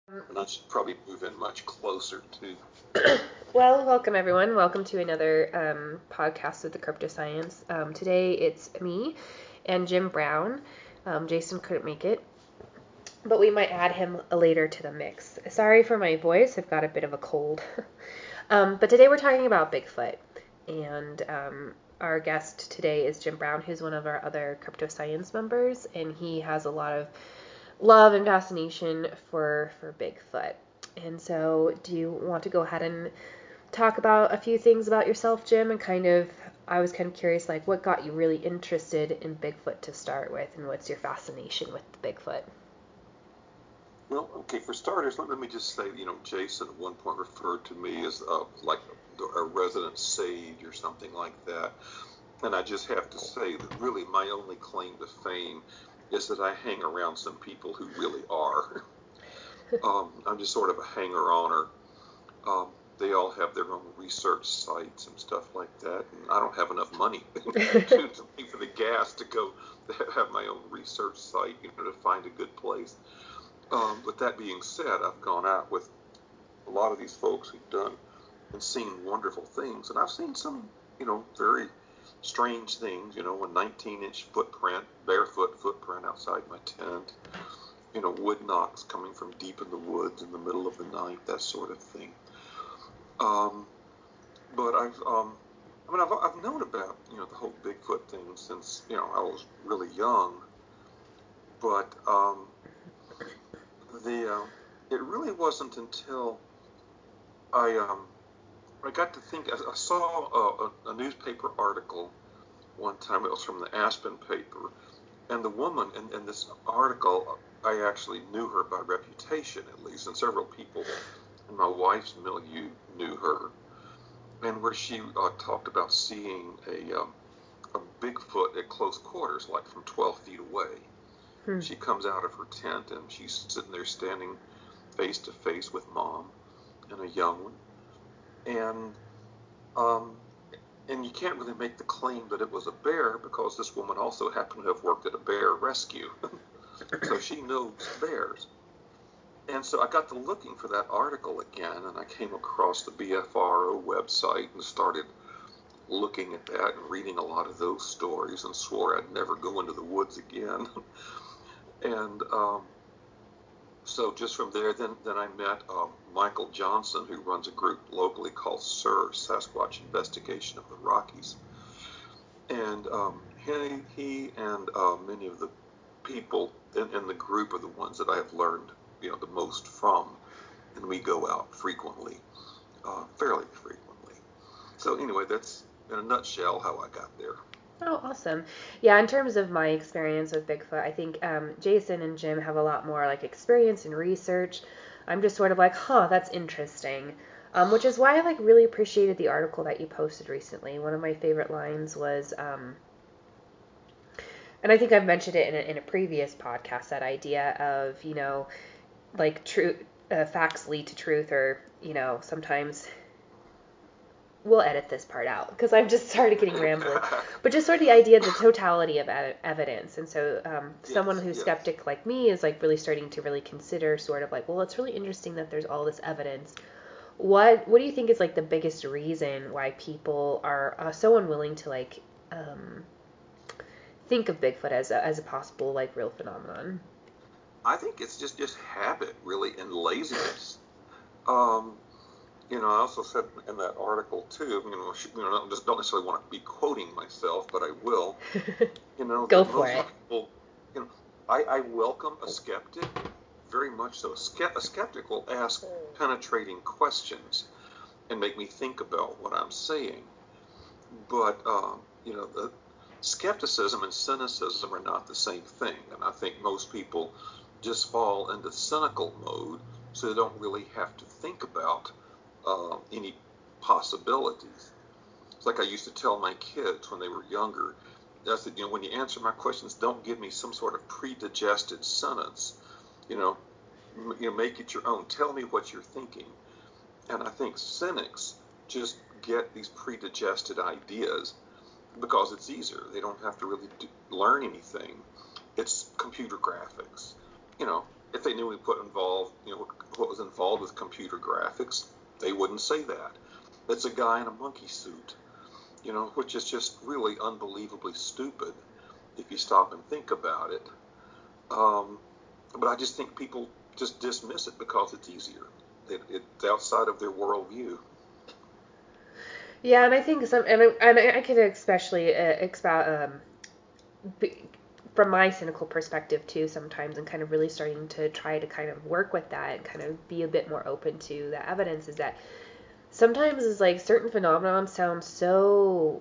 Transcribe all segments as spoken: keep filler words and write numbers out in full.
And I should probably move in much closer to. Well, welcome everyone. Welcome to another um, podcast of the Crypto Science. Um, today it's me and Jim Brown. Um, Jason couldn't make it, but we might add him later to the mix. Sorry for my voice. I've got a bit of a cold. um, but today we're talking about Bigfoot, and um, our guest today is Jim Brown, who's one of our other Crypto Science members, and he has a lot of love and fascination for for Bigfoot. And so, do you want to go ahead and talk about a few things about yourself, Jim, and kind of, I was kind of curious, like, what got you really interested in Bigfoot to start with, and what's your fascination with Bigfoot? Well, okay, for starters, let, let me just say, you know, Jason at one point referred to me as uh, like a, a resident sage or something like that. And I just have to say that really my only claim to fame is that I hang around some people who really are. um, I'm just sort of a hanger-oner. Um, they all have their own research sites and stuff like that, and I don't have enough money to, to pay for the gas to go to have my own research site, you know, to find a good place. Um, with that being said, I've gone out with a lot of these folks who've done and seen wonderful things, and I've seen some, you know, very strange things. You know, a nineteen-inch footprint, barefoot footprint outside my tent. You know, wood knocks coming from deep in the woods in the middle of the night, that sort of thing. Um, but I've, um, I mean, I've, I've known about, you know, the whole Bigfoot thing since, you know, I was really young. But um, the uh, it really wasn't until I um, I got to think. I, I saw a, a, a newspaper article one time. It was from the Aspen paper, and the woman in, in this article, I actually knew her by reputation at least, and several people in my wife's milieu knew her. And where she uh, talked about seeing a um, a Bigfoot at close quarters, like from twelve feet away. Hmm. She comes out of her tent and she's sitting there standing face to face with Mom and a young one, and um, and you can't really make the claim that it was a bear because this woman also happened to have worked at a bear rescue, so she knows bears. And so I got to looking for that article again, and I came across the B F R O website and started looking at that and reading a lot of those stories, and swore I'd never go into the woods again. and um, so just from there, then then I met um, Michael Johnson, who runs a group locally called SIR, Sasquatch Investigation of the Rockies. And um, he, he and uh, many of the people in, in the group are the ones that I have learned, you know, the most from, and we go out frequently, uh, fairly frequently. So anyway, that's in a nutshell how I got there. Oh, awesome. Yeah, in terms of my experience with Bigfoot, I think um, Jason and Jim have a lot more like experience and research. I'm just sort of like, huh, that's interesting. Um, which is why I like really appreciated the article that you posted recently. One of my favorite lines was, um, and I think I've mentioned it in a, in a previous podcast, that idea of, you know, like true uh, facts lead to truth, or, you know, sometimes we'll edit this part out because I've just started getting rambly. But just sort of the idea of the totality of ev- evidence. And so um, yes, someone who's yes. skeptic like me is like really starting to really consider sort of like, well, it's really interesting that there's all this evidence. What what do you think is like the biggest reason why people are uh, so unwilling to like um, think of Bigfoot as a, as a possible like real phenomenon? I think it's just just habit, really, and laziness. Um, you know, I also said in that article too. You know, you know, I just don't necessarily want to be quoting myself, but I will. You know, Go that for most it. people, you know, I, I welcome a skeptic, very much so. A, ske- a skeptic will ask penetrating questions and make me think about what I'm saying. But um, you know, the skepticism and cynicism are not the same thing, and I think most people just fall into cynical mode, so they don't really have to think about uh, any possibilities. It's like I used to tell my kids when they were younger. I said, you know, when you answer my questions, don't give me some sort of pre-digested sentence. You know, m- you know, make it your own. Tell me what you're thinking. And I think cynics just get these pre-digested ideas because it's easier. They don't have to really do, learn anything. It's computer graphics. You know, if they knew we put involved, you know, what, with computer graphics, they wouldn't say that. It's a guy in a monkey suit, you know, which is just really unbelievably stupid if you stop and think about it. Um, but I just think people just dismiss it because it's easier. It, it's outside of their worldview. Yeah, and I think some, and I, and I could especially uh, expound um, be, from my cynical perspective too sometimes, and kind of really starting to try to kind of work with that and kind of be a bit more open to the evidence, is that sometimes it's like certain phenomenon sound so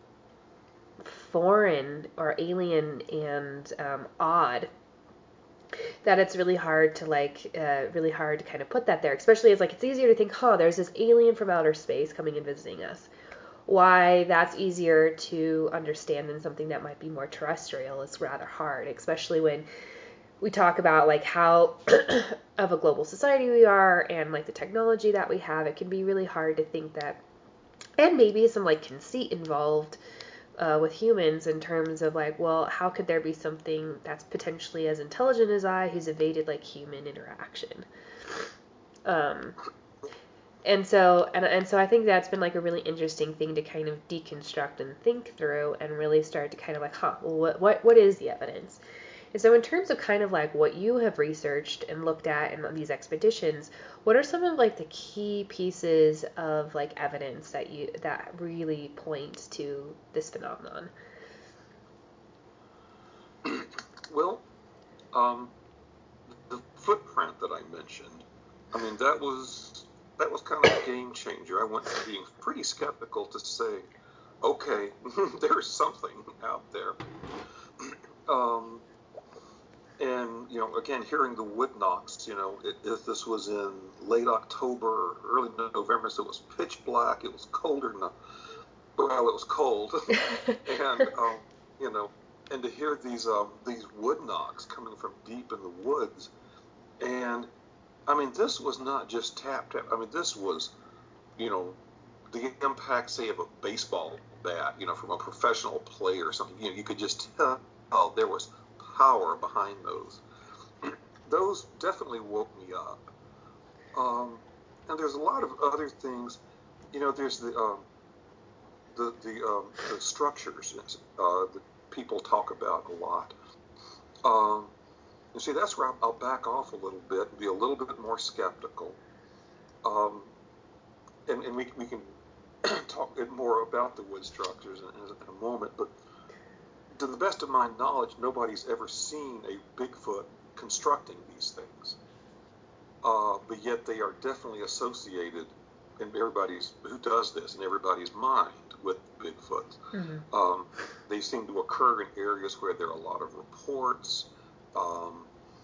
foreign or alien and um, odd that it's really hard to like, uh, really hard to kind of put that there. Especially it's like, it's easier to think, huh, there's this alien from outer space coming and visiting us. Why that's easier to understand than something that might be more terrestrial is rather hard, especially when we talk about like how of a global society we are and like the technology that we have. It can be really hard to think that, and maybe some like conceit involved uh, with humans in terms of like, well, how could there be something that's potentially as intelligent as I who's evaded like human interaction? Um, and so and and so I think that's been like a really interesting thing to kind of deconstruct and think through and really start to kind of like, huh, well, what what what is the evidence? And so in terms of kind of like what you have researched and looked at in these expeditions, what are some of like the key pieces of like evidence that you that really point to this phenomenon? Well, um, the footprint that I mentioned, I mean, that was that was kind of a game changer. I went from being pretty skeptical to say, okay, there's something out there. Um, and, you know, again, hearing the wood knocks, you know, it, if this was in late October, early November, so it was pitch black, it was colder than, a, well, it was cold. and, um, you know, and to hear these um, these wood knocks coming from deep in the woods, and, I mean, this was not just tap, tap. I mean, this was, you know, the impact, say, of a baseball bat, you know, from a professional player or something. You know, you could just tell there was power behind those. Those definitely woke me up. Um, and there's a lot of other things. You know, there's the um, the the, um, the structures uh, that people talk about a lot. Um, you see, that's where I'll, I'll back off a little bit and be a little bit more skeptical. Um, and, and we we can talk more about the wood structures in, in a moment. But to the best of my knowledge, nobody's ever seen a Bigfoot constructing these things. Uh, but yet they are definitely associated in everybody's who does this in everybody's mind with Bigfoot. Mm-hmm. Um, they seem to occur in areas where there are a lot of reports. Um,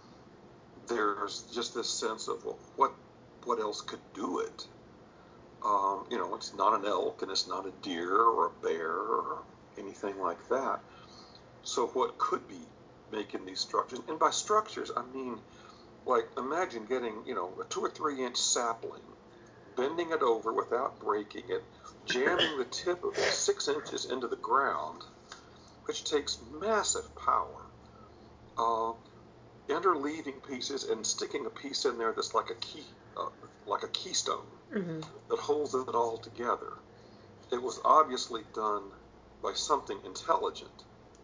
there's just this sense of, well, what what else could do it? Um, you know, it's not an elk and it's not a deer or a bear or anything like that. So what could be making these structures? And by structures, I mean, like, imagine getting, you know, a two or three inch sapling, bending it over without breaking it, jamming the tip of it six inches into the ground, which takes massive power, uh, interleaving pieces and sticking a piece in there that's like a key, uh, like a keystone Mm-hmm. that holds it all together. It was obviously done by something intelligent.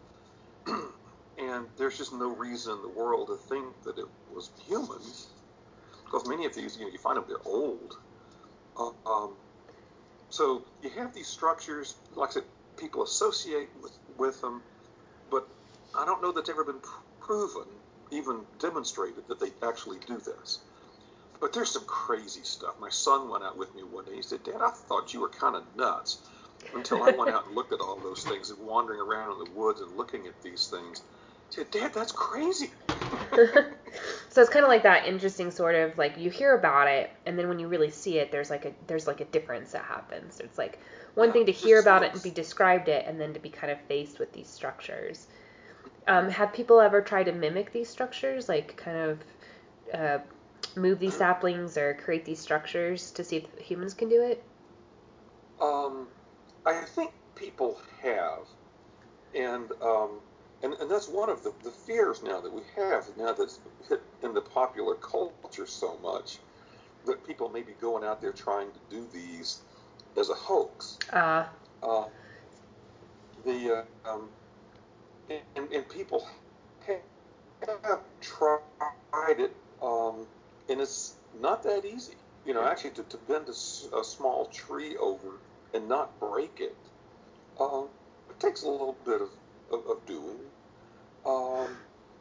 And there's just no reason in the world to think that it was humans, because many of these, you know, you find them, they're old. Uh, um, so you have these structures, like I said, people associate with, with them, but I don't know that's ever been pr- proven, even demonstrated, that they actually do this. But there's some crazy stuff. My son went out with me one day. He said, "Dad, I thought you were kind of nuts," until I went out and looked at all those things and wandering around in the woods and looking at these things. I said, "Dad, that's crazy." So it's kind of like that interesting sort of like you hear about it, and then when you really see it, there's like a there's like a difference that happens. It's like one Yeah, thing to it hear just about it and be looks. described it, and then to be kind of faced with these structures. Um, have people ever tried to mimic these structures, like kind of uh, move these saplings or create these structures to see if humans can do it? Um, I think people have, and um, and and that's one of the, the fears now that we have now that's hit in the popular culture so much. that people may be going out there trying to do these as a hoax. Uh, Uh, the uh, um, and, and people have tried it, um, and it's not that easy. You know, actually, to, to bend a, a small tree over and not break it, uh, it takes a little bit of, of, of doing. Um,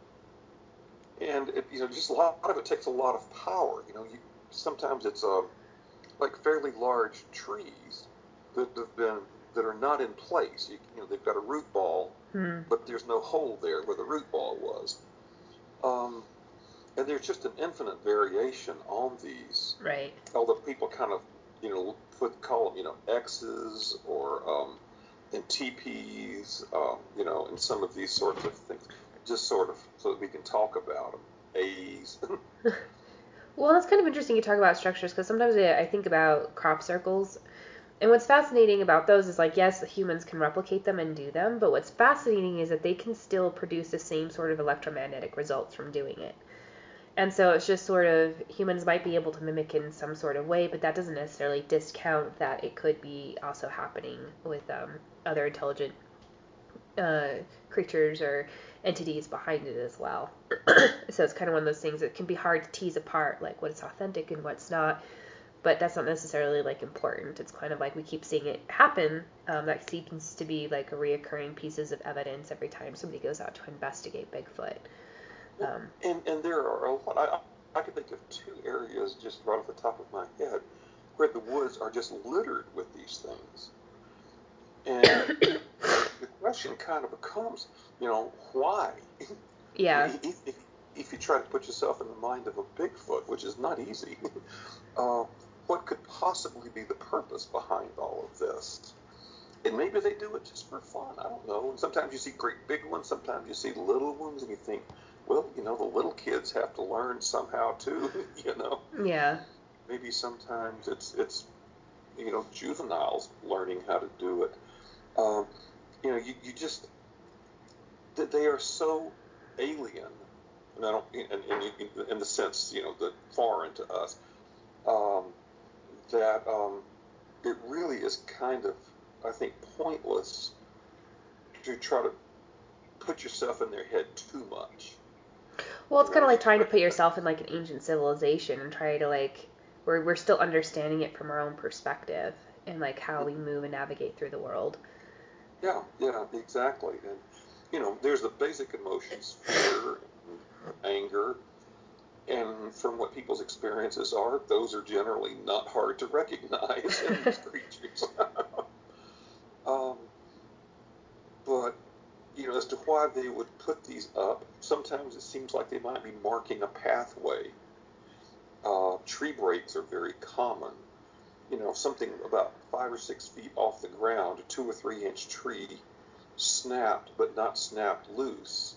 and, it, you know, just a lot of it takes a lot of power. You know, you, sometimes it's uh, like fairly large trees that have been, that are not in place. You, you know, they've got a root ball, hmm. but there's no hole there where the root ball was. Um, and there's just an infinite variation on these. Right. Although people kind of, you know, put call them, you know, X's or um, and T Ps, um, you know, and some of these sorts of things, just sort of so that we can talk about them. A's. Well, it's kind of interesting you talk about structures because sometimes I think about crop circles. And what's fascinating about those is, like, yes, humans can replicate them and do them, but what's fascinating is that they can still produce the same sort of electromagnetic results from doing it. And so it's just sort of, humans might be able to mimic in some sort of way, but that doesn't necessarily discount that it could be also happening with um, other intelligent uh, creatures or entities behind it as well. So it's kind of one of those things that can be hard to tease apart, like what's authentic and what's not. But that's not necessarily, like, important. It's kind of like we keep seeing it happen. Um, that seems to be, like, a reoccurring pieces of evidence every time somebody goes out to investigate Bigfoot. Um, and and there are a lot. I, I can think of two areas just right off the top of my head where the woods are just littered with these things. And the question kind of becomes, you know, why? yeah. if, if, if you try to put yourself in the mind of a Bigfoot, which is not easy, uh, what could possibly be the purpose behind all of this? And maybe they do it just for fun. I don't know. And sometimes you see great big ones. Sometimes you see little ones, and you think, well, you know, the little kids have to learn somehow too. You know. Yeah. Maybe sometimes it's it's you know juveniles learning how to do it. Um, you know, you, you just that they are so alien, and I don't, and, and you, in the sense, you know, that foreign to us, um, that um, it really is kind of, I think, pointless to try to put yourself in their head too much. Well, it's You kind know, of you like trying to put recognize, yourself in, like, an ancient civilization and try to, like, we're, we're still understanding it from our own perspective and, like, how we move and navigate through the world. yeah, yeah, exactly. And, you know, there's the basic emotions, fear, and anger, and from what people's experiences are, those are generally not hard to recognize in these creatures. um, but, you know, as to why they would put these up, sometimes it seems like they might be marking a pathway. Uh, tree breaks are very common. You know, something about five or six feet off the ground, a two or three inch tree snapped, but not snapped loose.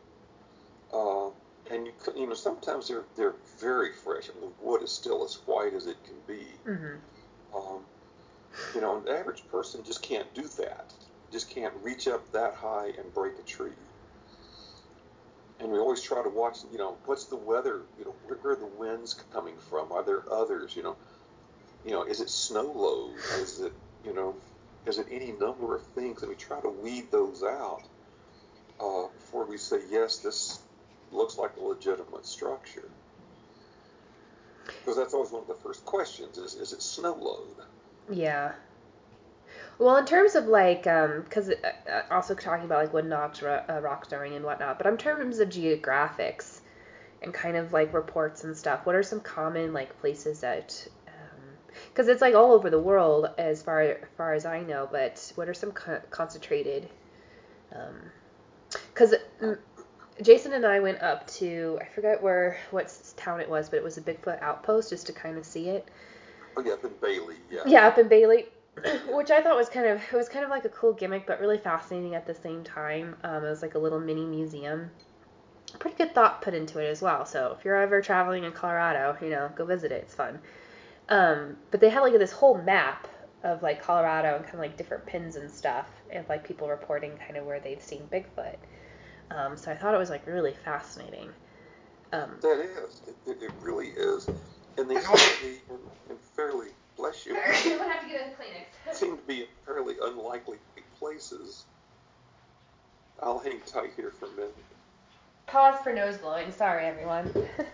Uh, and you, you know, sometimes they're they're very fresh, and the wood is still as white as it can be. Mm-hmm. Um, you know, an average person just can't do that. Just can't reach up that high and break a tree. And we always try to watch. You know, what's the weather? You know, where, where are the winds coming from? Are there others? You know, you know, is it snow load? Is it, you know, is it any number of things? And we try to weed those out uh, before we say yes, this looks like a legitimate structure. Because that's always one of the first questions: is is it snow load? Yeah. Well, in terms of, like, um, because uh, also talking about, like, wood knocks, ro- uh, rock throwing and whatnot, but in terms of geographics and kind of, like, reports and stuff, what are some common, like, places that, because it's, like, all over the world as far as far as I know, but what are some co- concentrated, because um, Jason and I went up to, I forget where, what town it was, but it was a Bigfoot outpost just to kind of see it. Oh yeah, up in Bailey, yeah. Yeah, up in Bailey. Yeah. Which I thought was kind of, it was kind of like a cool gimmick, but really fascinating at the same time. Um, it was like a little mini museum. Pretty good thought put into it as well. So if you're ever traveling in Colorado, you know, go visit it. It's fun. Um, but they had like this whole map of like Colorado and kind of like different pins and stuff, and like people reporting kind of where they've seen Bigfoot. Um, so I thought it was like really fascinating. Um, That is, it, it really is. And they also, they, hang tight here for a minute. Pause for nose blowing. Sorry, everyone.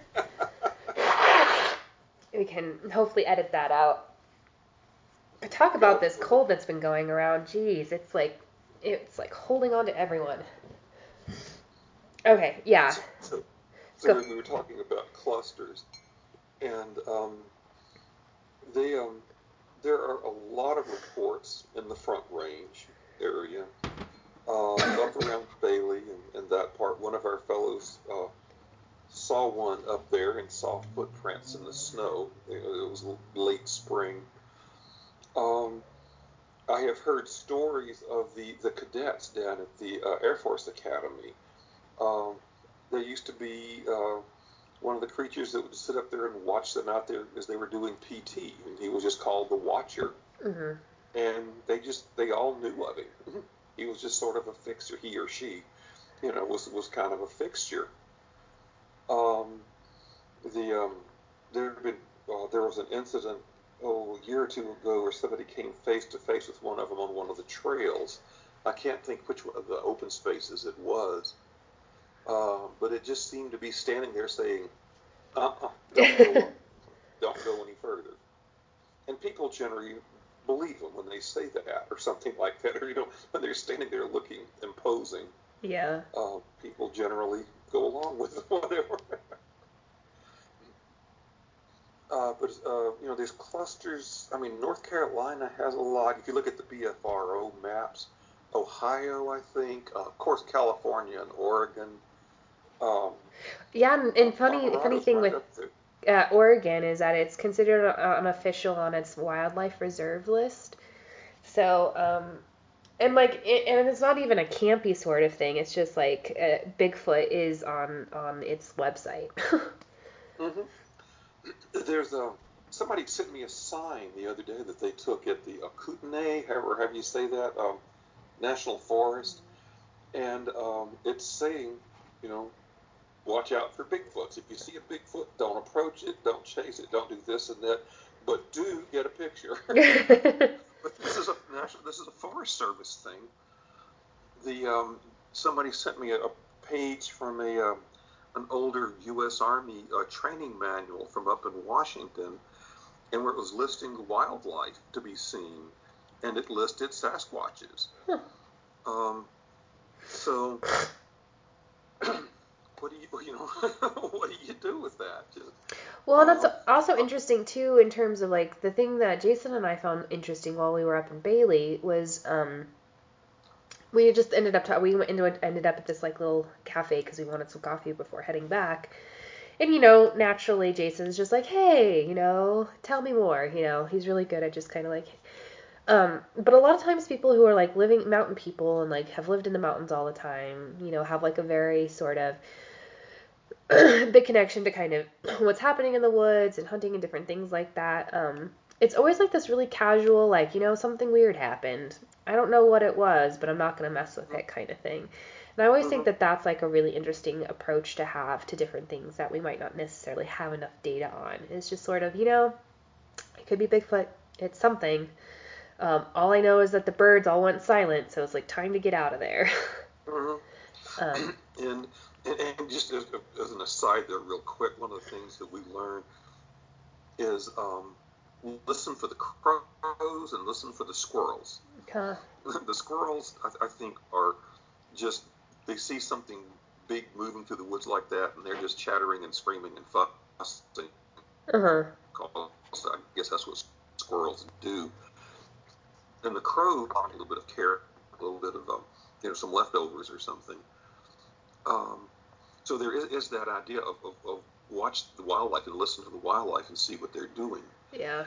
We can hopefully edit that out. But talk about this cold that's been going around. Jeez, it's like it's like holding on to everyone. Okay, yeah. So, so, so we were talking about clusters, and um, they um, there are a lot of reports in the Front Range area, uh, up around Bailey and, and that part. One of our fellows uh, saw one up there and saw footprints in the snow. It, it was late spring. Um, I have heard stories of the, the cadets down at the uh, Air Force Academy. Um, there used to be uh, one of the creatures that would sit up there and watch them out there as they were doing P T, and he was just called the Watcher. Mm-hmm. And they just they all knew of him. He was just sort of a fixture. He or she, you know, was was kind of a fixture. Um, the um, there had been uh, there was an incident oh a year or two ago where somebody came face to face with one of them on one of the trails. I can't think which one of the open spaces it was, uh, but it just seemed to be standing there saying, "Uh-uh, don't go up, don't go any further." And people generally believe them when they say that or something like that, or you know, when they're standing there looking imposing. Yeah. Uh, people generally go along with whatever. Uh, but, uh, you know, there's clusters. I mean, North Carolina has a lot. If you look at the B F R O maps, Ohio, I think, uh, of course, California and Oregon. Um, yeah, and, and funny Colorado's funny thing right with up there. uh, Oregon is that it's considered uh, unofficial on its wildlife reserve list. So, um, and like, it, and it's not even a campy sort of thing. It's just like uh, Bigfoot is on on its website. Mm-hmm. There's a somebody sent me a sign the other day that they took at the Kootenai, however have you say that, um, National Forest, and um, it's saying, you know, watch out for Bigfoots. If you see a Bigfoot, don't approach it, don't chase it, don't do this and that, but do get a picture. But this is a national, this is a Forest Service thing. The um, somebody sent me a, a page from a um, an older U S Army uh, training manual from up in Washington, and where it was listing wildlife to be seen, and it listed Sasquatches. Huh. Um, so, what do you, you know, what do you do with that? Just, Well, and that's um, also interesting too in terms of like the thing that Jason and I found interesting while we were up in Bailey was um we just ended up ta- we went into it, ended up at this like little cafe because we wanted some coffee before heading back. And, you know, naturally, Jason's just like, hey, you know, tell me more. You know, he's really good at just kind of like, um, but a lot of times people who are like living mountain people and like have lived in the mountains all the time, you know, have like a very sort of big connection to kind of what's happening in the woods and hunting and different things like that. Um, it's always like this really casual, like, you know, something weird happened. I don't know what it was, but I'm not going to mess with it kind of thing. And I always think that that's like a really interesting approach to have to different things that we might not necessarily have enough data on. It's just sort of, you know, it could be Bigfoot. It's something. Um, all I know is that the birds all went silent, so it's like time to get out of there. mm-hmm. um, and, and and just as, as an aside there, real quick, one of the things that we learned is um, listen for the crows and listen for the squirrels. huh. The squirrels, I, I think, are just, they see something big moving through the woods like that, and they're just chattering and screaming and fussing. Uh-huh. I guess that's what squirrels do. And the crow, a little bit of carrot, a little bit of, um, you know, some leftovers or something. Um, so there is, is that idea of, of, of watch the wildlife and listen to the wildlife and see what they're doing. Yeah.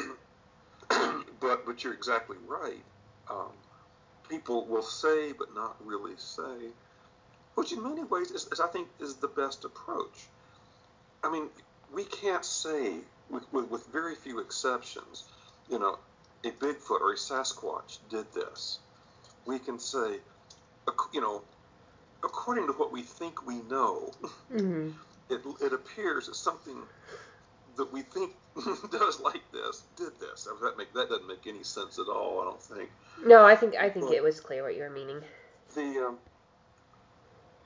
but but you're exactly right. Um, people will say but not really say, which in many ways is, is I think is the best approach. I mean, we can't say, with, with, with very few exceptions, you know, a Bigfoot or a Sasquatch did this. We can say, you know, according to what we think we know, Mm-hmm. it, it appears that something that we think does like this did this. That make that doesn't make any sense at all, I don't think. No, I think I think But it was clear what you were meaning. the um,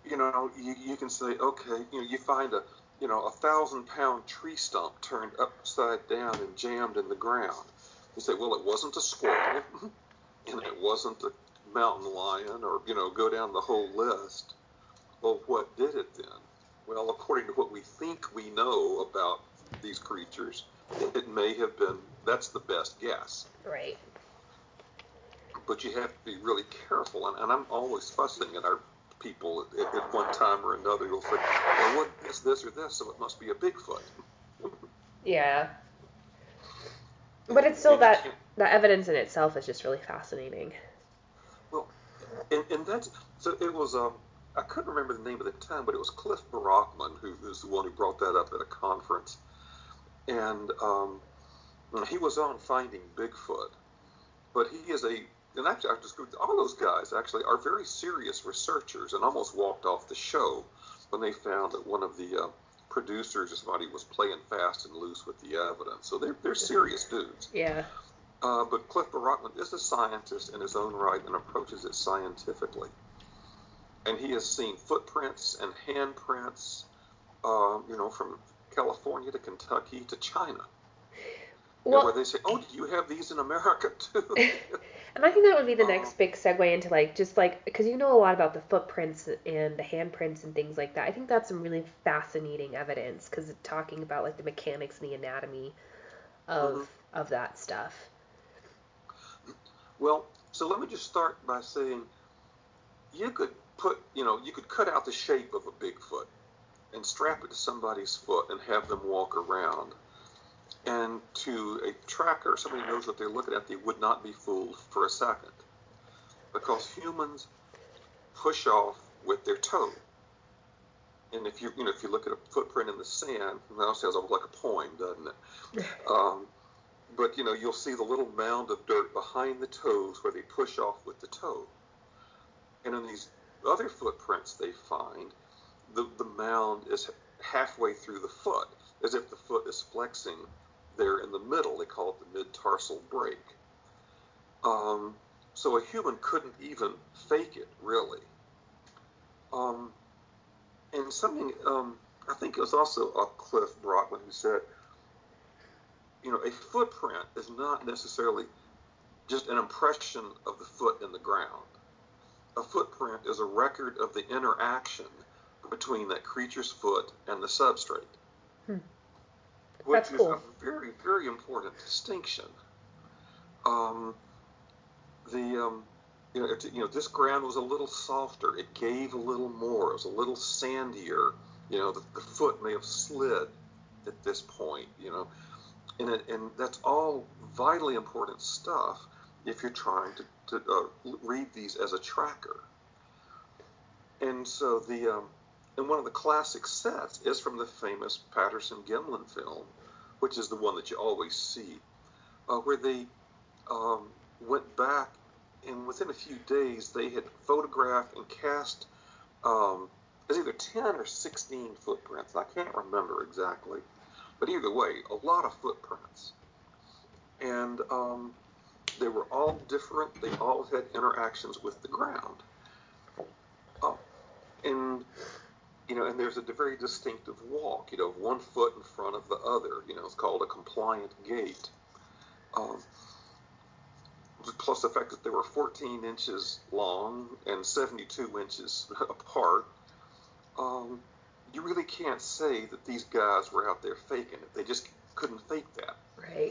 you know, you, you can say, okay, you know, you find a, you know, a thousand pound tree stump turned upside down and jammed in the ground. You say, well, it wasn't a squirrel, and it wasn't a mountain lion, or, you know, go down the whole list. Well, what did it then? Well, according to what we think we know about these creatures, it may have been, that's the best guess. Right. But you have to be really careful, and, and I'm always fussing at our people at, at one time or another. You'll say, well, what is this or this, so it must be a Bigfoot. Yeah. But it's still that, that evidence in itself is just really fascinating. Well, and, and that's, so it was, um, I couldn't remember the name at the time, but it was Cliff Barackman who was the one who brought that up at a conference. And um, he was on Finding Bigfoot. But he is a, and actually, I just, all those guys actually are very serious researchers, and almost walked off the show when they found that one of the uh, producers or somebody was playing fast and loose with the evidence. So they're, they're serious dudes. Yeah. Uh, but Cliff Barackman is a scientist in his own right and approaches it scientifically. And he has seen footprints and handprints, uh, you know, from California to Kentucky to China. Well, you know, where they say, oh, do you have these in America too? And I think that would be the next uh, big segue into, like, just like, because you know a lot about the footprints and the handprints and things like that. I think that's some really fascinating evidence, because talking about, like, the mechanics and the anatomy of mm-hmm. of that stuff. Well, so let me just start by saying, you could put, you know, you could cut out the shape of a Bigfoot and strap it to somebody's foot and have them walk around. And to a tracker, somebody who knows what they're looking at, they would not be fooled for a second. Because humans push off with their toe. And if you, you know, if you look at a footprint in the sand, it now sounds almost like a poem, doesn't it? um, but, you know, you'll see the little mound of dirt behind the toes where they push off with the toe. And in these other footprints they find, the, the mound is halfway through the foot, as if the foot is flexing there in the middle. They call it the mid-tarsal break. Um, so a human couldn't even fake it, really. Um, and something, um, I think it was also uh, Cliff Barackman who said, you know, a footprint is not necessarily just an impression of the foot in the ground. A footprint is a record of the interaction between that creature's foot and the substrate, hmm. which That's is cool. a very, very important distinction. Um, the um, you know, it, you know, this ground was a little softer. It gave a little more. It was a little sandier. You know, the, the foot may have slid at this point. You know, and it, and that's all vitally important stuff if you're trying to to uh, read these as a tracker. And so the um, and one of the classic sets is from the famous Patterson-Gimlin film, which is the one that you always see, uh, where they um, went back, and within a few days they had photographed and cast um, it was either ten or sixteen footprints. I can't remember exactly, but either way, a lot of footprints, and um, they were all different. They all had interactions with the ground. Uh, and you know, and there's a very distinctive walk, you know, one foot in front of the other. You know, it's called a compliant gait. Um, plus the fact that they were fourteen inches long and seventy-two inches apart. Um, you really can't say that these guys were out there faking it. They just couldn't fake that. Right.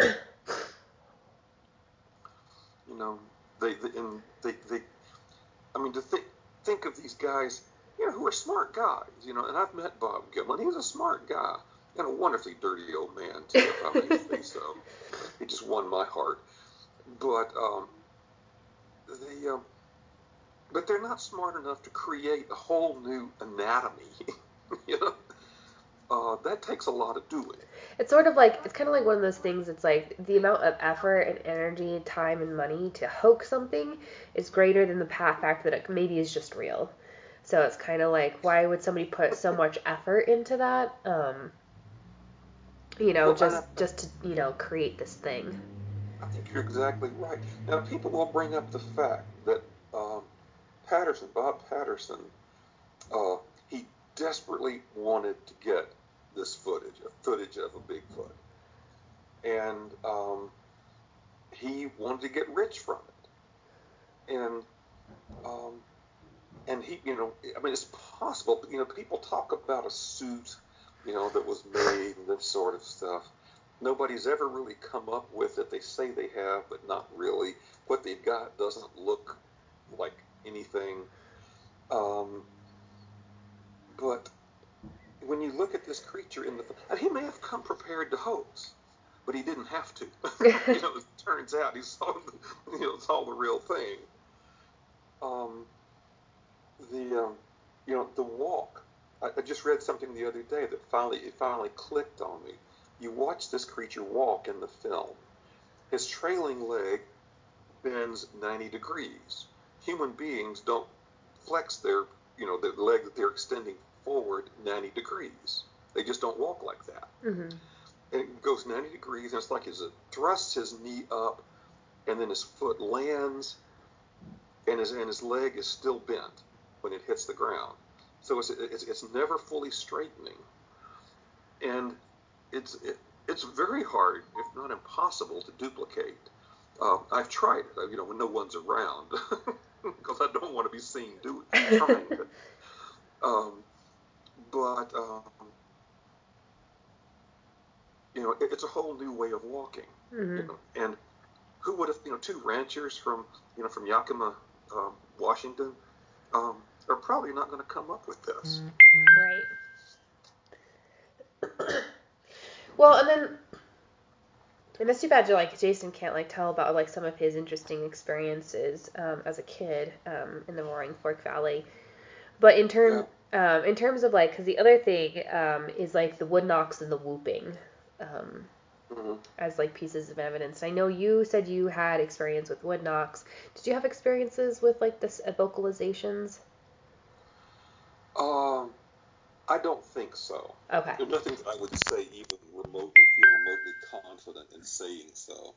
You know, they, they and they, they, I mean, to think think of these guys, you know, who are smart guys, you know, and I've met Bob Gimlin. He's a smart guy and a wonderfully dirty old man, too, if I may say so. He just won my heart. But um, the um, but they're not smart enough to create a whole new anatomy. You know, uh, that takes a lot of doing. It's sort of like, it's kind of like one of those things, it's like the amount of effort and energy, time and money to hoax something is greater than the fact that it maybe is just real. So it's kind of like, why would somebody put so much effort into that? Um, you know, well, just I, just to, you know, create this thing. I think you're exactly right. Now, people will bring up the fact that um, Patterson, Bob Patterson, uh, he desperately wanted to get this footage, a footage of a Bigfoot, and um, he wanted to get rich from it, and um, and he, you know, I mean, it's possible, but, you know, people talk about a suit, you know, that was made and this sort of stuff. Nobody's ever really come up with it. They say they have, but not really. What they've got doesn't look like anything. Um, but when you look at this creature in the, and he may have come prepared to hoax, but he didn't have to. You know, it turns out he saw, the, you know, it's all the real thing. Um, the, um, you know, the walk. I, I just read something the other day that finally, it finally clicked on me. You watch this creature walk in the film. His trailing leg bends ninety degrees. Human beings don't flex their, you know, the leg that they're extending forward ninety degrees. They just don't walk like that. Mm-hmm. And it goes ninety degrees, and it's like he thrusts his knee up, and then his foot lands, and his and his leg is still bent when it hits the ground. So it's it's, it's never fully straightening, and it's it, it's very hard, if not impossible, to duplicate. Uh, I've tried it, you know, when no one's around, because I don't want to be seen doing trying it. Um, but um, you know, it, it's a whole new way of walking. Mm-hmm. You know, and who would have, you know, two ranchers from, you know, from Yakima, um, Washington, um, are probably not going to come up with this. Right. Well, and then, and it's too bad, like, Jason can't, like, tell about, like, some of his interesting experiences um, as a kid um, in the Roaring Fork Valley. But in terms, yeah. um, in terms of, like, because the other thing um, is, like, the wood knocks and the whooping um, mm-hmm. as, like, pieces of evidence. I know you said you had experience with wood knocks. Did you have experiences with, like, this uh, vocalizations? Um, I don't think so. Okay. There's nothing that I would say even remotely, feel remotely confident in saying so.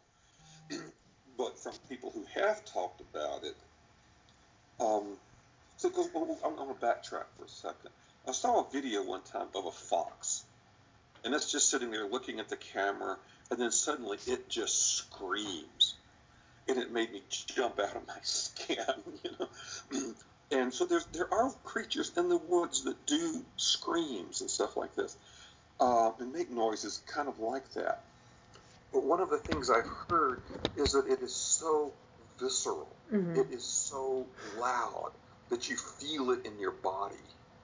But from people who have talked about it, um, so it goes, well, I'm, I'm going to backtrack for a second. I saw a video one time of a fox, and it's just sitting there looking at the camera, and then suddenly it just screams, and it made me jump out of my skin, you know. And so there's there are creatures in the woods that do screams and stuff like this, uh, and make noises kind of like that. But one of the things I've heard is that it is so visceral, mm-hmm. it is so loud that you feel it in your body.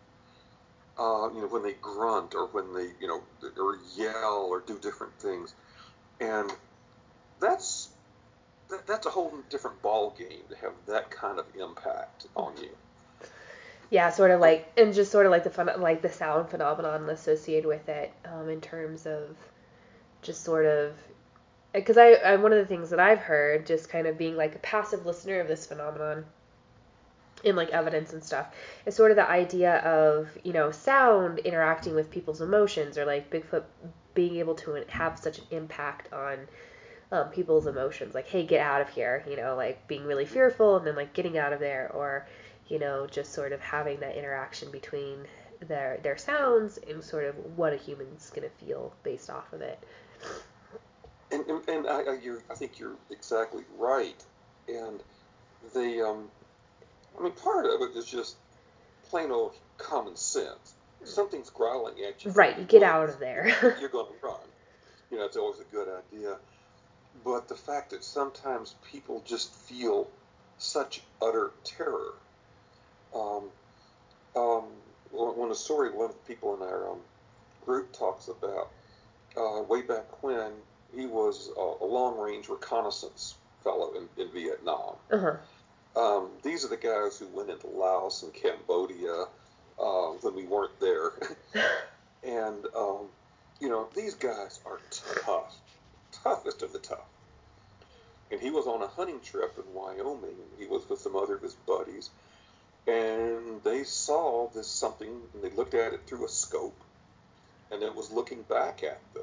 Uh, you know, when they grunt or when they, you know, or yell or do different things, and that's that, that's a whole different ball game to have that kind of impact on you. Yeah, sort of like, and just sort of like the fun, like the sound phenomenon associated with it, um, in terms of just sort of, because I, I, one of the things that I've heard, just kind of being like a passive listener of this phenomenon, in like evidence and stuff, is sort of the idea of, you know, sound interacting with people's emotions, or like Bigfoot being able to have such an impact on um, people's emotions, like, hey, get out of here, you know, like being really fearful and then like getting out of there, or, you know, just sort of having that interaction between their their sounds and sort of what a human's gonna feel based off of it. And and, and I, I, you're, I think you're exactly right. And the um, I mean, part of it is just plain old common sense. Something's growling at you. Right, you get out of there. You're going to run. You know, it's always a good idea. But the fact that sometimes people just feel such utter terror. Um, um, when a story one of the people in our um, group talks about, uh, way back when, he was a, a long-range reconnaissance fellow in, in Vietnam. Uh-huh. Um, these are the guys who went into Laos and Cambodia uh, when we weren't there. And, um, you know, these guys are tough, toughest of the tough. And he was on a hunting trip in Wyoming. He was with some other of his buddies. And they saw this something, and they looked at it through a scope, and it was looking back at them.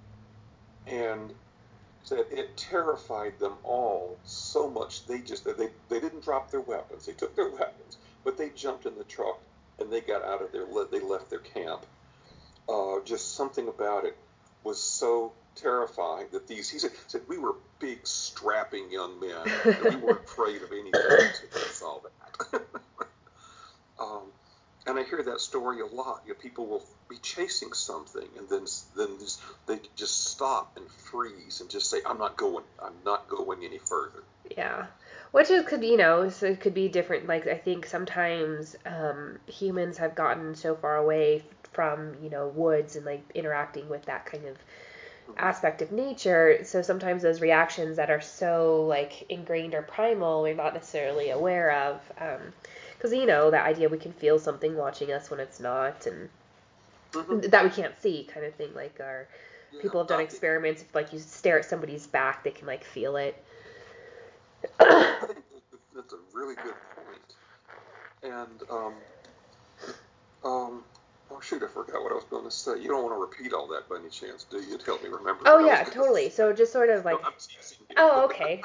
And said it terrified them all so much they just, they, they didn't drop their weapons. They took their weapons, but they jumped in the truck and they got out of their, they left their camp. Uh, just something about it was so terrifying that these, he said, said we were big, strapping young men, and we weren't afraid of anything until we saw that. um, and I hear that story a lot. You know, people will be chasing something, and then then just, they just stop and freeze and just say, "I'm not going. I'm not going any further." Yeah. Which is, could, you know, so it could be different. Like, I think sometimes um, humans have gotten so far away from, you know, woods and, like, interacting with that kind of aspect of nature. So sometimes those reactions that are so, like, ingrained or primal, we're not necessarily aware of. Because, um, you know, that idea we can feel something watching us when it's not, and Mm-hmm. that we can't see kind of thing. Like, our Yeah, people have done I, experiments. If, like, you stare at somebody's back, they can, like, feel it. I think that's a really good point. And um, um, oh shoot, I forgot what I was going to say. You don't want to repeat all that by any chance, do you? To help me remember Oh, what I was yeah, going to totally. say. So just sort of No, like, I'm teasing you. oh, okay.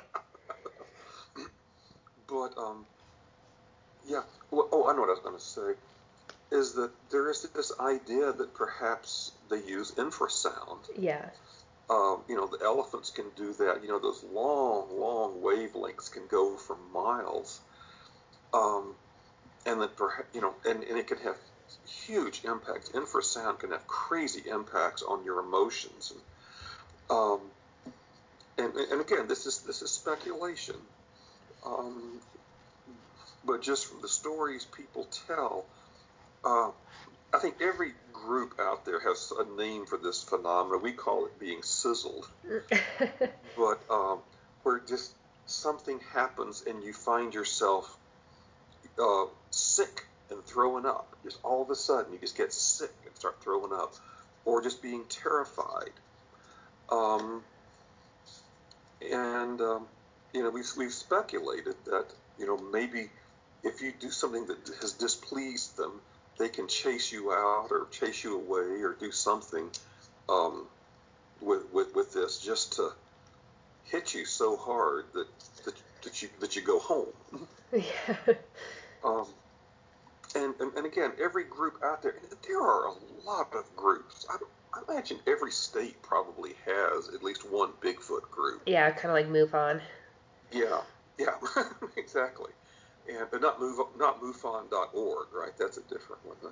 But um, yeah. Well, oh, I know what I was going to say. Is that there is this idea that perhaps they use infrasound. Yeah. Um, you know, the elephants can do that. You know, those long, long wavelengths can go for miles. Um, and that perhaps, you know, and, and it can have huge impacts. Infrasound can have crazy impacts on your emotions. And, um, and, and again, this is this is speculation. Um, but just from the stories people tell, uh, I think every group out there has a name for this phenomenon. We call it being sizzled. But um, where just something happens and you find yourself uh, sick and throwing up. Just all of a sudden, you just get sick and start throwing up, or just being terrified. Um, and um, you know, we've we've speculated that you know maybe if you do something that has displeased them, they can chase you out or chase you away or do something um, with, with with this just to hit you so hard that that, that you that you go home. Yeah. Um, and, and and again, every group out there, there are a lot of groups. I, I imagine every state probably has at least one Bigfoot group. Yeah, kind of like move on. Yeah, yeah, exactly. And but not move not MUFON dot org, right? That's a different one.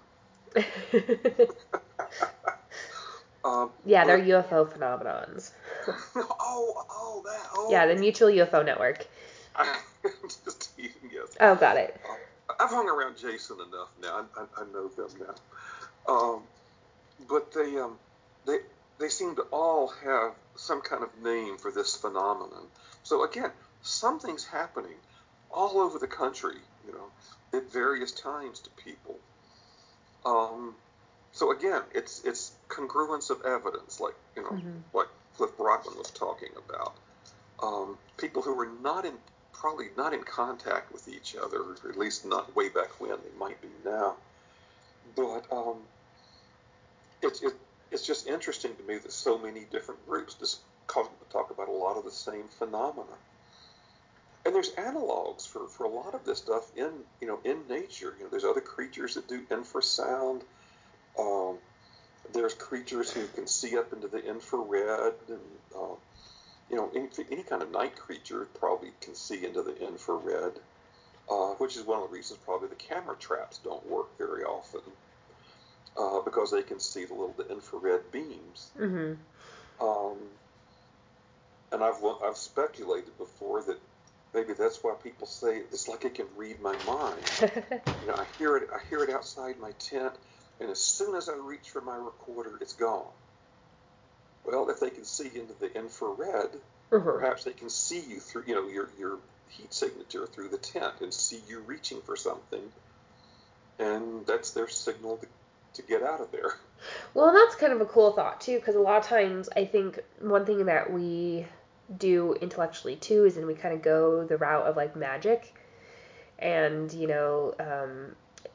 Huh? um, Yeah, they're but U F O phenomenons. oh oh that Yeah, oh the Mutual U F O Network. I, just teasing, yes. Oh, got it. Uh, I've hung around Jason enough now. I, I, I know them now. Um, but they um, they they seem to all have some kind of name for this phenomenon. So again, something's happening all over the country, you know, at various times to people. Um, so again, it's it's congruence of evidence, like you know, Mm-hmm. what Cliff Broadman was talking about. Um, people who were not in probably not in contact with each other, or at least not way back when. They might be now, but um, it's it, it's just interesting to me that so many different groups just talk about a lot of the same phenomena. And there's analogs for, for a lot of this stuff in you know in nature. You know, there's other creatures that do infrasound. Um, there's creatures who can see up into the infrared, and uh, you know any, any kind of night creature probably can see into the infrared, uh, which is one of the reasons probably the camera traps don't work very often. Uh, because they can see the little the infrared beams. Mm-hmm. Um, and I've I've speculated before that maybe that's why people say it's like it can read my mind. You know, I hear it I hear it outside my tent, and as soon as I reach for my recorder, it's gone. Well, if they can see into the infrared, Mm-hmm. perhaps they can see you through you know your your heat signature through the tent and see you reaching for something, and that's their signal to, to get out of there. Well, that's kind of a cool thought too, because a lot of times I think one thing that we do intellectually too is, and we kind of go the route of like magic, and you know, um,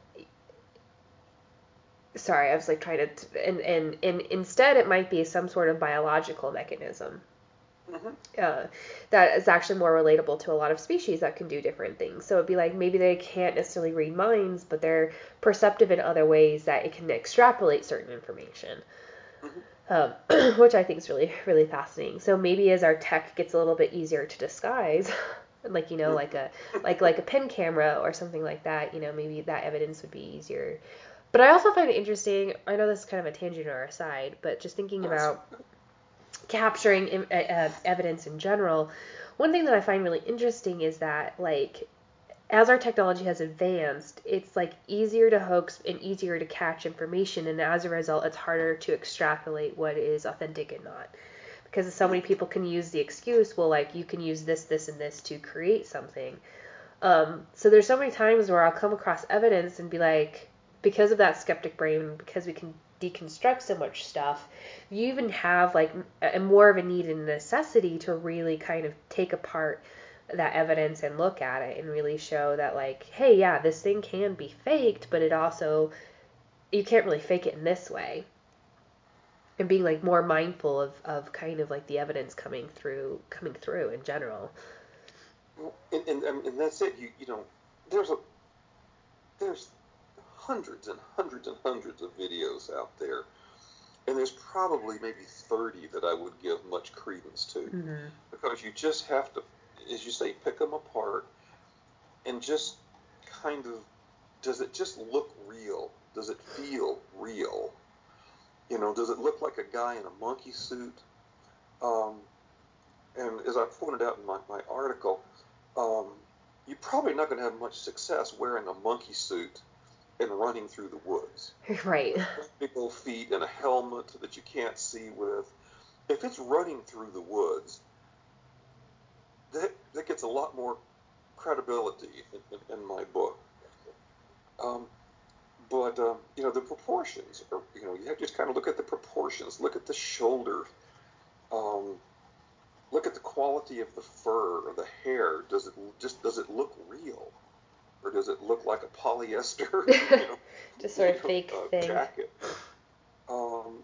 sorry, I was like trying to, and and and instead it might be some sort of biological mechanism. Mm-hmm. Uh, that is actually more relatable to a lot of species that can do different things. So it'd be like maybe they can't necessarily read minds, but they're perceptive in other ways that it can extrapolate certain information. Mm-hmm. Um, which I think is really, really fascinating. So maybe as our tech gets a little bit easier to disguise, like you know, like a like like a pen camera or something like that, you know, maybe that evidence would be easier. But I also find it interesting. I know this is kind of a tangent or aside, but just thinking about capturing uh, evidence in general, one thing that I find really interesting is that like as our technology has advanced, it's like easier to hoax and easier to catch information, and as a result, it's harder to extrapolate what is authentic and not. Because so many people can use the excuse, well, like you can use this, this, and this to create something. Um, so there's so many times where I'll come across evidence and be like, because of that skeptic brain, because we can deconstruct so much stuff, you even have like a more of a need and necessity to really kind of take apart that evidence and look at it and really show that like, hey, yeah, this thing can be faked, but it also, you can't really fake it in this way. And being like more mindful of, of kind of like the evidence coming through coming through in general. And, and, and that's it. You you know, there's a there's hundreds and hundreds and hundreds of videos out there, and there's probably maybe thirty that I would give much credence to, mm-hmm. because you just have to, as you say, pick them apart and just kind of, does it just look real? Does it feel real? You know, does it look like a guy in a monkey suit? Um, and as I pointed out in my, my article, um, you're probably not going to have much success wearing a monkey suit and running through the woods. Right. With big old feet and a helmet that you can't see with. If it's running through the woods, that, that gets a lot more credibility in, in, in my book. Um, but, um, you know, the proportions, are, you know, you have to just kind of look at the proportions, look at the shoulder, um, look at the quality of the fur or the hair. Does it just, does it look real? Or does it look like a polyester, you know, just sort of you know, fake uh, thing. jacket? Um,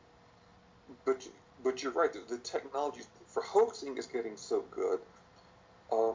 but but you're right. The, the technology for hoaxing is getting so good. Um,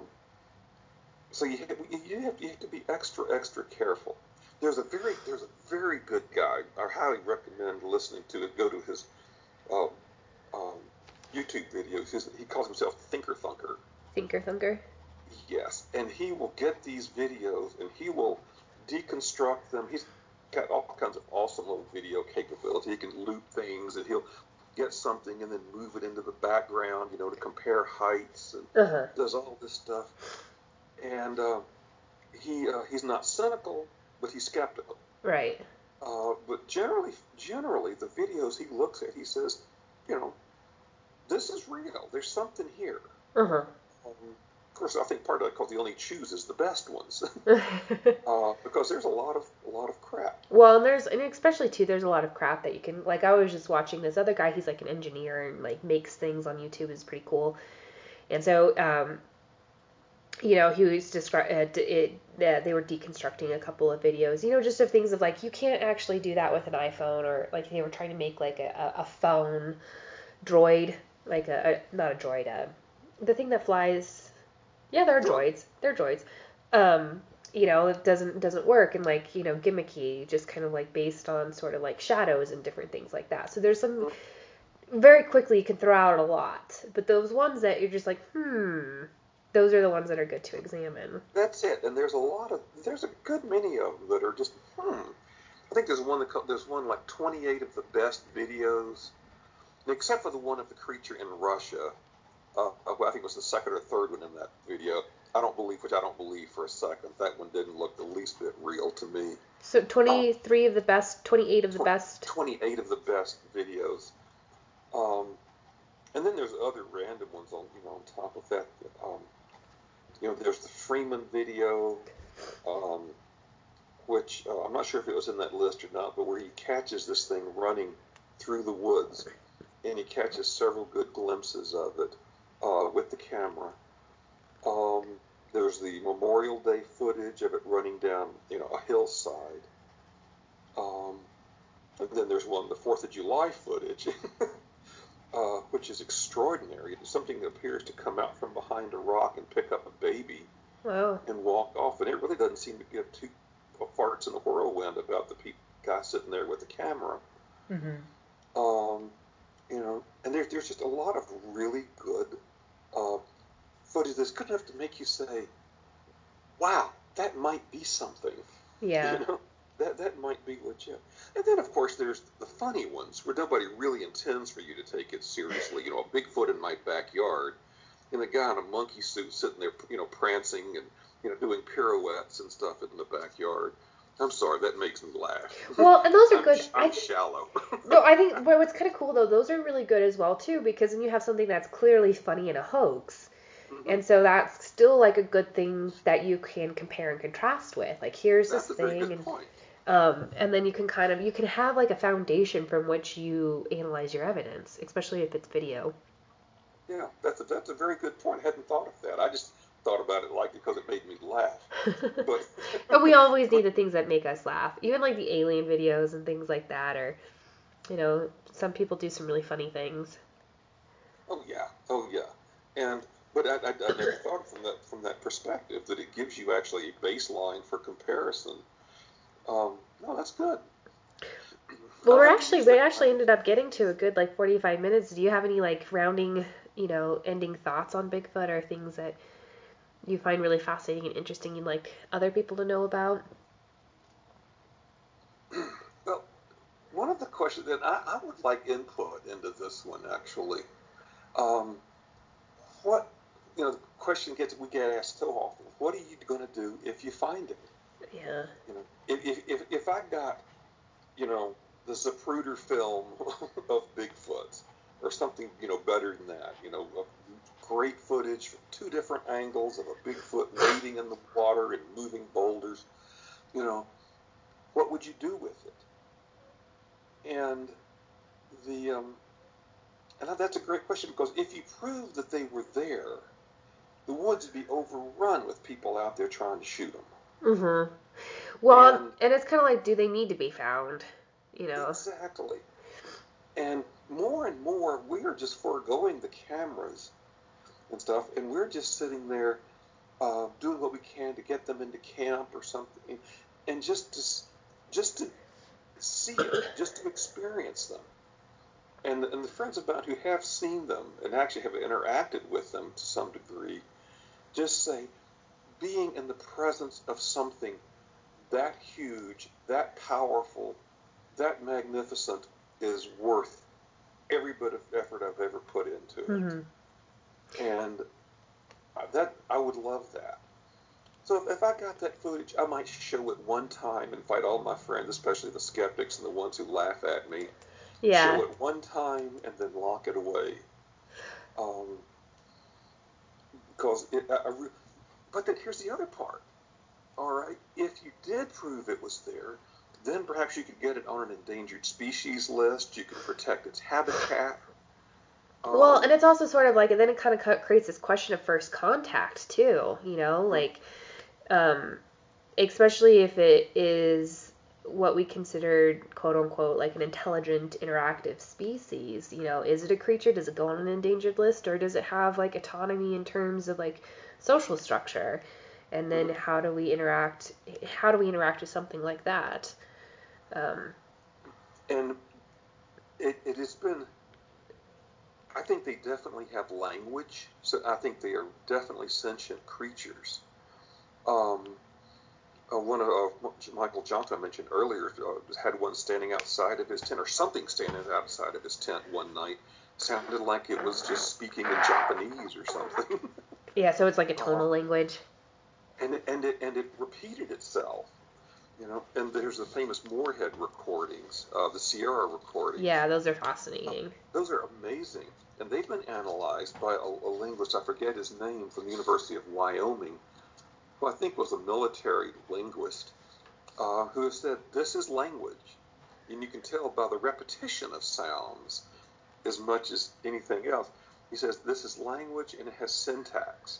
so you have, you have you have to be extra extra careful. There's a very there's a very good guy. I highly recommend listening to it. Go to his um, um, YouTube videos. His, he calls himself Thinker Thunker. Thinker Thunker. Yes, and he will get these videos and he will deconstruct them. He's got all kinds of awesome little video capability. He can loop things and he'll get something and then move it into the background, you know, to compare heights, and Uh-huh. does all this stuff. And uh, he uh, he's not cynical, but he's skeptical. Right. Uh, but generally, generally, the videos he looks at, he says, you know, this is real. There's something here. Uh-huh. Um, of course, I think part of that because he only chooses the best ones, uh, because there's a lot of a lot of crap. Well, and there's, and especially too, there's a lot of crap that you can, like, I was just watching this other guy, he's like an engineer and like makes things on YouTube, is pretty cool. And so, um, you know, he was descri- uh, it, uh, they were deconstructing a couple of videos, you know, just of things of like, you can't actually do that with an iPhone, or like they were trying to make like a, a phone droid, like a, a not a droid, uh, the thing that flies. Yeah, they're Sure. droids. They're droids. Um, you know, it doesn't doesn't work, and like, you know, gimmicky, just kind of like based on sort of like shadows and different things like that. So there's some very quickly you can throw out a lot, but those ones that you're just like, hmm, those are the ones that are good to examine. That's it. And there's a lot of there's a good many of them that are just hmm. I think there's one that there's one like twenty-eight of the best videos, except for the one of the creature in Russia. Uh, I think it was the second or third one in that video. I don't believe, which I don't believe for a second, that one didn't look the least bit real to me. So Um, twenty-three of the best, twenty-eight of the best. twenty-eight of the best videos. Um, and then there's other random ones on, you know, on top of that. Um, you know, there's the Freeman video, um, which uh, I'm not sure if it was in that list or not, but where he catches this thing running through the woods, and he catches several good glimpses of it uh, with the camera. Um, there's the Memorial Day footage of it running down, you know, a hillside. Um, and then there's one, the Fourth of July footage. uh, which is extraordinary. It's something that appears to come out from behind a rock and pick up a baby Wow. and walk off, and it really doesn't seem to give two farts in a whirlwind about the pe- guy sitting there with the camera. Mm-hmm. Um, you know, and there's there's just a lot of really good uh, footage that's good enough to make you say, "Wow, that might be something." Yeah. You know, that that might be legit. And then of course there's the funny ones where nobody really intends for you to take it seriously. You know, a Bigfoot in my backyard, and a guy in a monkey suit sitting there, you know, prancing and you know doing pirouettes and stuff in the backyard. I'm sorry, that makes me laugh. Well, and those are I'm, good. I'm I th- shallow. No, I think but what's kind of cool though, those are really good as well too, because then you have something that's clearly funny in a hoax. Mm-hmm. And so that's still like a good thing that you can compare and contrast with. Like here's That's this a very thing, good and point. um, and then you can kind of you can have like a foundation from which you analyze your evidence, especially if it's video. Yeah, that's a, that's a very good point. I hadn't thought of that. I just thought about it like because it made me laugh. But But we always need but the things that make us laugh, even like the alien videos and things like that, or you know, some people do some really funny things. oh yeah, oh yeah, and but I, I, I never thought from that from that perspective that it gives you actually a baseline for comparison. Um, no, that's good. I Well, we're like to actually use we that actually language. ended up getting to a good like forty-five minutes. Do you have any like rounding, you know, ending thoughts on Bigfoot or things that you find really fascinating and interesting you'd like other people to know about? Well, one of the questions that I, I would like input into this one actually. Um, what you know, the question gets we get asked so often. What are you going to do if you find it? Yeah. You know, if if if I got you know the Zapruder film of Bigfoot or something you know better than that, you know, great footage from two different angles of a Bigfoot wading in the water and moving boulders, you know, what would you do with it? And the um, and that's a great question because if you prove that they were there, the woods would be overrun with people out there trying to shoot them. Mhm. Well, And and it's kind of like, do they need to be found? You know. exactly. And more and more, we are just foregoing the cameras and stuff, and we're just sitting there uh, doing what we can to get them into camp or something, and just to just to see it, just to experience them. And and the friends of mine who have seen them and actually have interacted with them to some degree, just say being in the presence of something that huge, that powerful, that magnificent is worth every bit of effort I've ever put into it. Mhm. And that I would love that. So if, if I got that footage, I might show it one time, invite all my friends, especially the skeptics and the ones who laugh at me, Yeah. show it one time and then lock it away. Um, because it, I, I, but then here's the other part. All right, if you did prove it was there, then perhaps you could get it on an endangered species list. You could protect its habitat. Well, Um, and it's also sort of like, and then it kind of creates this question of first contact too. You know, like, um, especially if it is what we considered quote unquote like an intelligent interactive species. You know, is it a creature? Does it go on an endangered list, or does it have like autonomy in terms of like social structure? And then how do we interact? How do we interact with something like that? Um, and it, it has been. I think they definitely have language. So I think they are definitely sentient creatures. Um, uh, one of uh, Michael Johnson I mentioned earlier uh, had one standing outside of his tent, or something standing outside of his tent one night. Sounded like it was just speaking in Japanese or something. yeah, so it's like a uh, tonal language. and it, and it and it repeated itself. You know, and there's the famous Moorhead recordings, uh, the Sierra recordings. Yeah, those are Uh, fascinating. those are amazing, and they've been analyzed by a, a linguist. I forget his name from the University of Wyoming, who I think was a military linguist, uh, who said this is language, and you can tell by the repetition of sounds as much as anything else. He says this is language and it has syntax.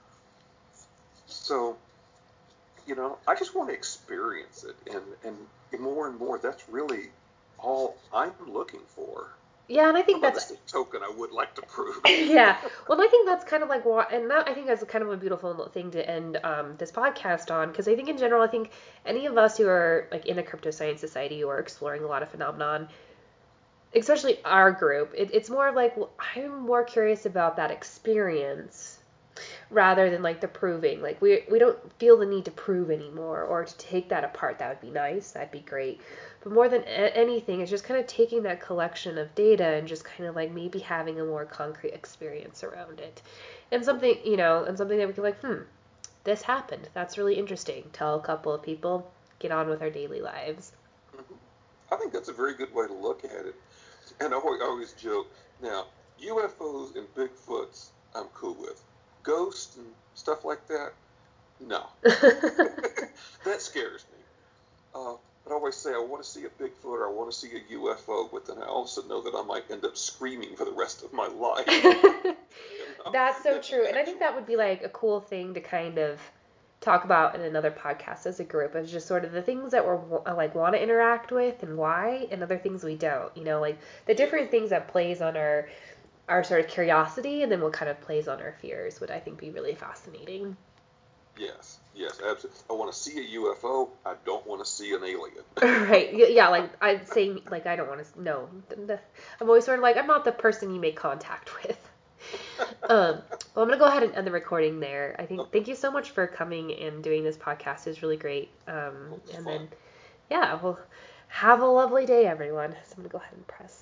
So, you know, I just want to experience it, and and more and more. That's really all I'm looking for. Yeah, and I think But by that's the same token, I would like to prove. yeah. Well, I think that's kind of like what, and that I think that's kind of a beautiful thing to end um, this podcast on, because I think in general, I think any of us who are like in a crypto science society or exploring a lot of phenomenon, especially our group, it, it's more like well, I'm more curious about that experience rather than like the proving. Like we we don't feel the need to prove anymore or to take that apart. That would be nice. That'd be great. But more than a- anything, it's just kind of taking that collection of data and just kind of like maybe having a more concrete experience around it. And something, you know, and something that we can like, hmm, this happened. That's really interesting. Tell a couple of people, get on with our daily lives. Mhm. I think that's a very good way to look at it. And I always, I always joke, now, U F Os and Bigfoots, I'm cool with. Ghosts and stuff like that, no. That scares me. Uh, but I always say I want to see a Bigfoot or I want to see a U F O, but then I also know that I might end up screaming for the rest of my life. You know? That's so true. And I think that would be like a cool thing to kind of talk about in another podcast as a group, is just sort of the things that we're like want to interact with and why, and other things we don't, you know, like the different things that plays on our our sort of curiosity and then what kind of plays on our fears would I think be really fascinating. Yes, yes, absolutely. I want to see a U F O. I don't want to see an alien. Right. Yeah, like I'd say like I don't want to no. I'm always sort of like I'm not the person you make contact with. Um, well, I'm gonna go ahead and end the recording there. I think Okay. thank you so much for coming and doing this podcast. It's really great. Um, Well, it's and fun. then yeah, well, have a lovely day, everyone. So I'm gonna go ahead and press.